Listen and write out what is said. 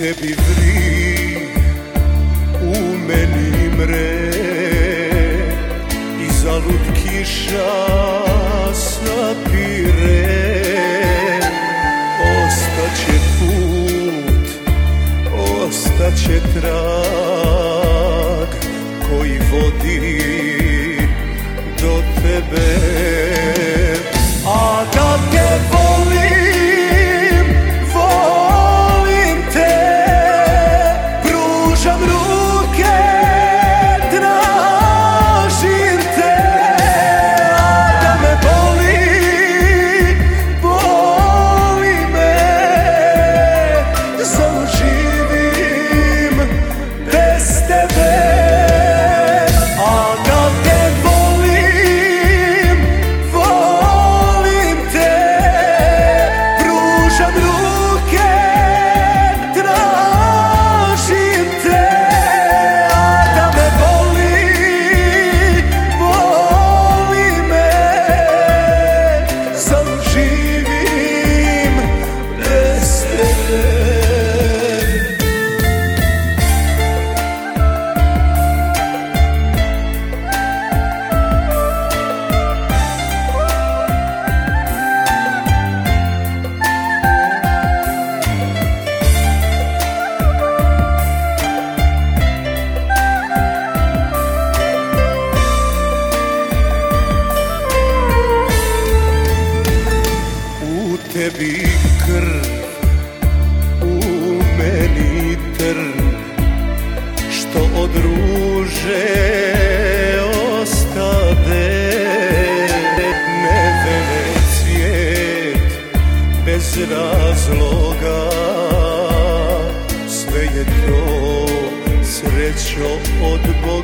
tebi vri, u meni mre, i zalud kiša sapire. Ostaće put, ostaće trag koji vodi do tebe. A da te volim, volim te, pružam ruke, tražim te. A da me boli, boli me, samo živim bez tebe. A da te volim, volim te, pružam ruke, tražim te. A da me boli, boli me, samo živim bez tebe. U tebi krv, u meni trn, što od ruže ostade. Nevene cvijet bez razloga, sve je to srećo od Boga.